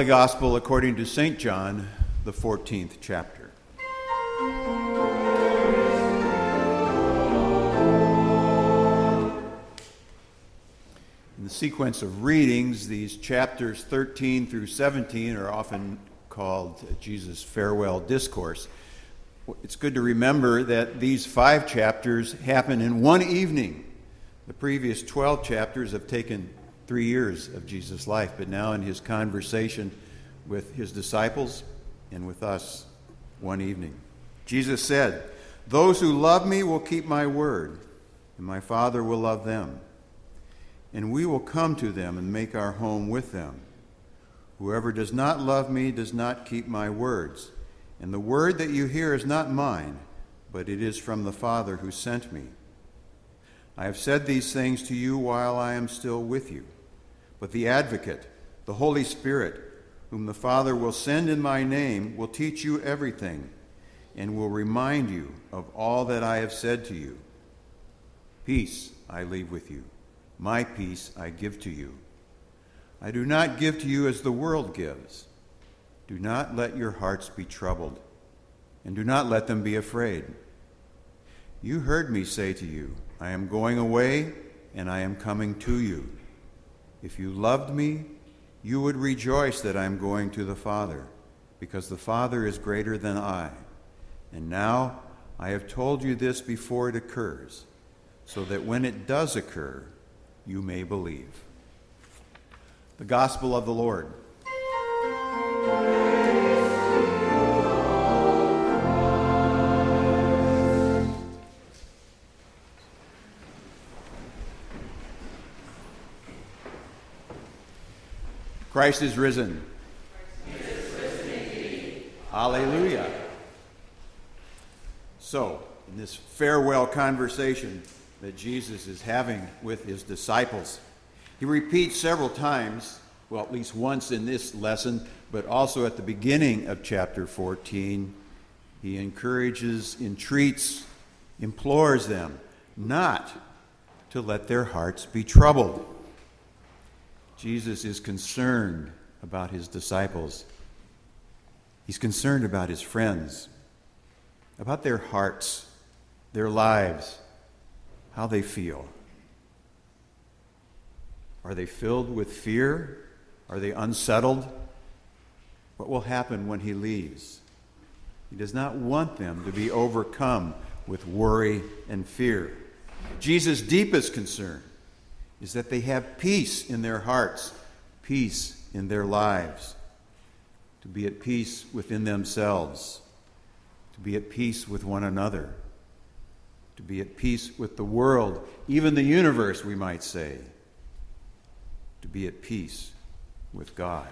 Holy Gospel according to St. John, the 14th chapter. In the sequence of readings, these chapters 13 through 17 are often called Jesus' farewell discourse. It's good to remember that these 5 chapters happen in one evening. The previous 12 chapters have taken 3 years of Jesus' life, but now in his conversation with his disciples and with us, one evening. Jesus said, "Those who love me will keep my word, and my Father will love them. And we will come to them and make our home with them. Whoever does not love me does not keep my words. And the word that you hear is not mine, but it is from the Father who sent me. I have said these things to you while I am still with you. But the Advocate, the Holy Spirit, whom the Father will send in my name, will teach you everything and will remind you of all that I have said to you. Peace I leave with you. My peace I give to you. I do not give to you as the world gives. Do not let your hearts be troubled, and do not let them be afraid. You heard me say to you, I am going away, and I am coming to you. If you loved me, you would rejoice that I am going to the Father, because the Father is greater than I. And now I have told you this before it occurs, so that when it does occur, you may believe." The Gospel of the Lord. Christ is risen. He is risen indeed. Hallelujah. So, in this farewell conversation that Jesus is having with his disciples, he repeats several times, well, at least once in this lesson, but also at the beginning of chapter 14, he encourages, entreats, implores them not to let their hearts be troubled. Jesus is concerned about his disciples. He's concerned about his friends, about their hearts, their lives, how they feel. Are they filled with fear? Are they unsettled? What will happen when he leaves? He does not want them to be overcome with worry and fear. Jesus' deepest concern is that they have peace in their hearts, peace in their lives, to be at peace within themselves, to be at peace with one another, to be at peace with the world, even the universe, we might say, to be at peace with God.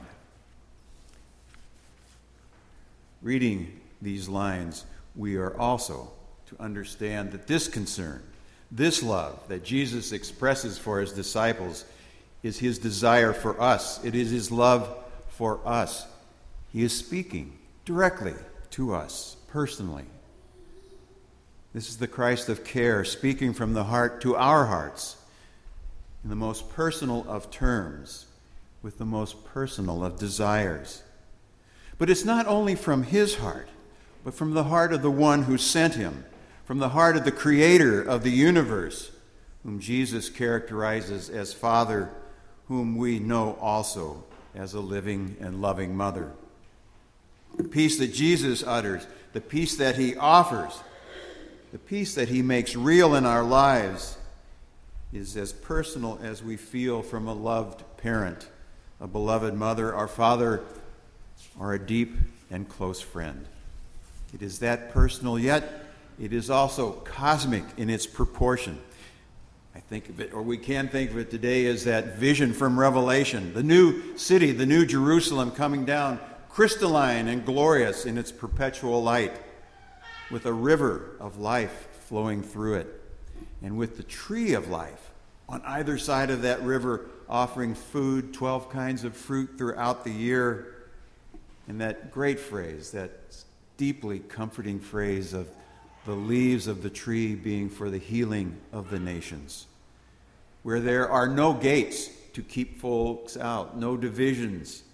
Reading these lines, we are also to understand that this concern, this love that Jesus expresses for his disciples, is his desire for us. It is his love for us. He is speaking directly to us, personally. This is the Christ of care, speaking from the heart to our hearts, in the most personal of terms, with the most personal of desires. But it's not only from his heart, but from the heart of the one who sent him, from the heart of the creator of the universe, whom Jesus characterizes as Father, whom we know also as a living and loving mother. The peace that Jesus utters, the peace that he offers, the peace that he makes real in our lives is as personal as we feel from a loved parent, a beloved mother, our father, or a deep and close friend. It is that personal, yet it is also cosmic in its proportion. I think of it, or we can think of it today, as that vision from Revelation, the new city, the new Jerusalem coming down, crystalline and glorious in its perpetual light, with a river of life flowing through it, and with the tree of life on either side of that river offering food, 12 kinds of fruit throughout the year, and that great phrase, that deeply comforting phrase of the leaves of the tree being for the healing of the nations, where there are no gates to keep folks out, no divisions,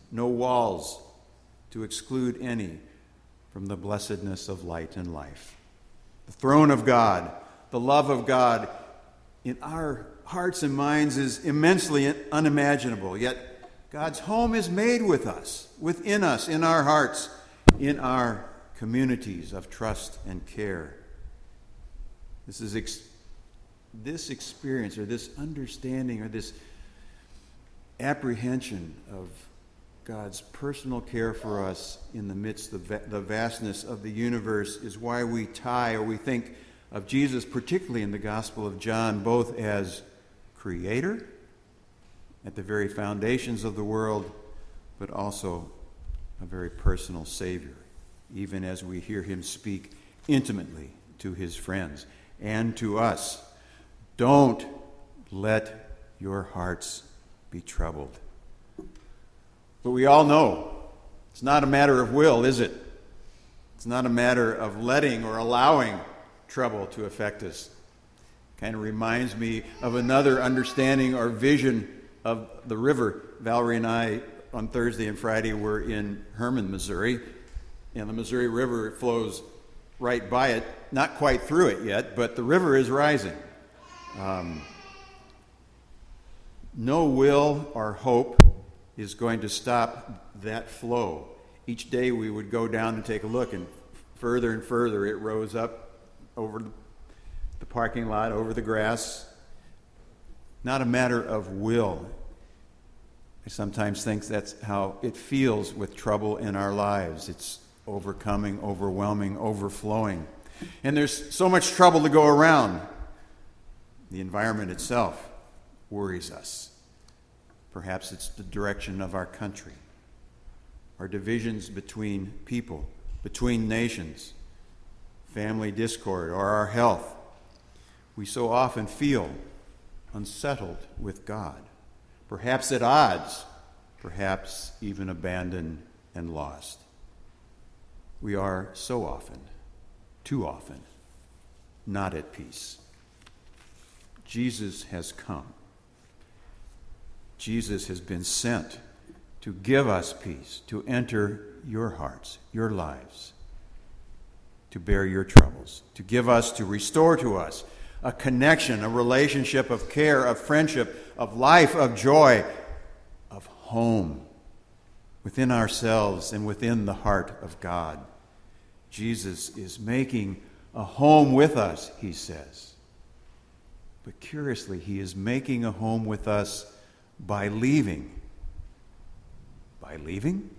no walls to exclude any from the blessedness of light and life. The throne of God, the love of God in our hearts and minds is immensely unimaginable, yet God's home is made with us, within us, in our hearts, in our communities of trust and care. This experience or this understanding or this apprehension of God's personal care for us in the midst of the vastness of the universe is why we tie or we think of Jesus, particularly in the Gospel of John, both as Creator at the very foundations of the world, but also a very personal Savior, even as we hear him speak intimately to his friends and to us. Don't let your hearts be troubled. But we all know it's not a matter of will, is it? It's not a matter of letting or allowing trouble to affect us. Kind of reminds me of another understanding or vision of the river. Valerie and I on Thursday and Friday were in Herman, Missouri, and the Missouri River flows right by it, not quite through it yet, but the river is rising. No will or hope is going to stop that flow. Each day we would go down and take a look, and further it rose up over the parking lot, over the grass. Not a matter of will. I sometimes think that's how it feels with trouble in our lives. It's overcoming, overwhelming, overflowing. And there's so much trouble to go around. The environment itself worries us. Perhaps it's the direction of our country, our divisions between people, between nations, family discord, or our health. We so often feel unsettled with God, perhaps at odds, perhaps even abandoned and lost. We are so often, too often, not at peace. Jesus has come. Jesus has been sent to give us peace, to enter your hearts, your lives, to bear your troubles, to give us, to restore to us a connection, a relationship of care, of friendship, of life, of joy, of home within ourselves and within the heart of God. Jesus is making a home with us, he says. But curiously, he is making a home with us by leaving. By leaving?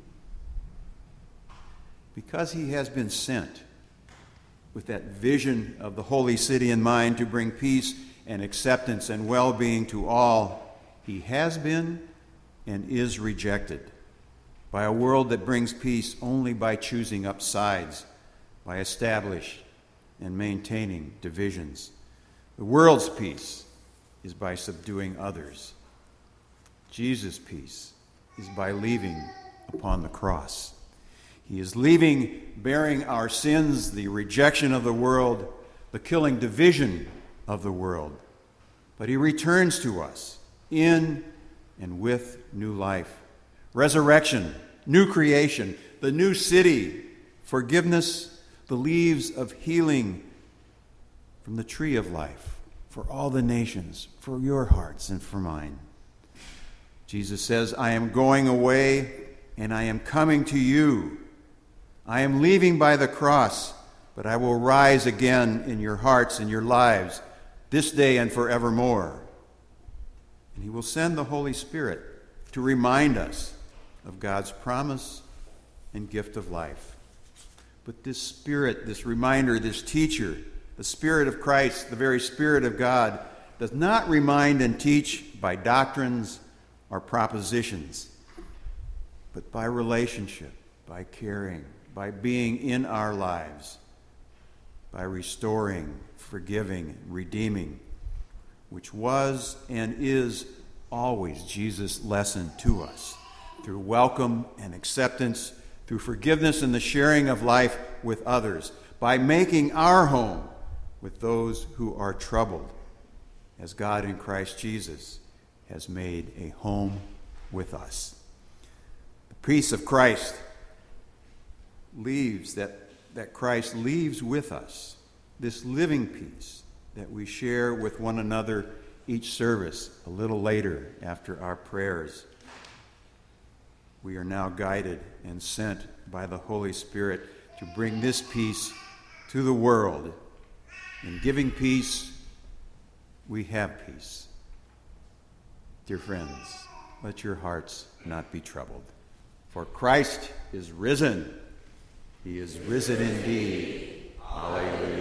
Because he has been sent with that vision of the holy city in mind to bring peace and acceptance and well-being to all, he has been and is rejected by a world that brings peace only by choosing up sides, by establishing and maintaining divisions. The world's peace is by subduing others. Jesus' peace is by leaving upon the cross. He is leaving, bearing our sins, the rejection of the world, the killing division of the world. But he returns to us in and with new life, resurrection, new creation, the new city, forgiveness, the leaves of healing from the tree of life for all the nations, for your hearts and for mine. Jesus says, I am going away and I am coming to you. I am leaving by the cross, but I will rise again in your hearts and your lives this day and forevermore. And he will send the Holy Spirit to remind us of God's promise and gift of life. But this Spirit, this reminder, this teacher, the Spirit of Christ, the very Spirit of God, does not remind and teach by doctrines or propositions, but by relationship, by caring, by being in our lives, by restoring, forgiving, redeeming, which was and is always Jesus' lesson to us, through welcome and acceptance, through forgiveness and the sharing of life with others, by making our home with those who are troubled, as God in Christ Jesus has made a home with us. The Peace of Christ leaves, that Christ leaves with us, this living peace that we share with one another each service a little later after our prayers. We are now guided and sent by the Holy Spirit to bring this peace to the world. In giving peace, we have peace. Dear friends, let your hearts not be troubled. For Christ is risen. He is risen indeed. Alleluia.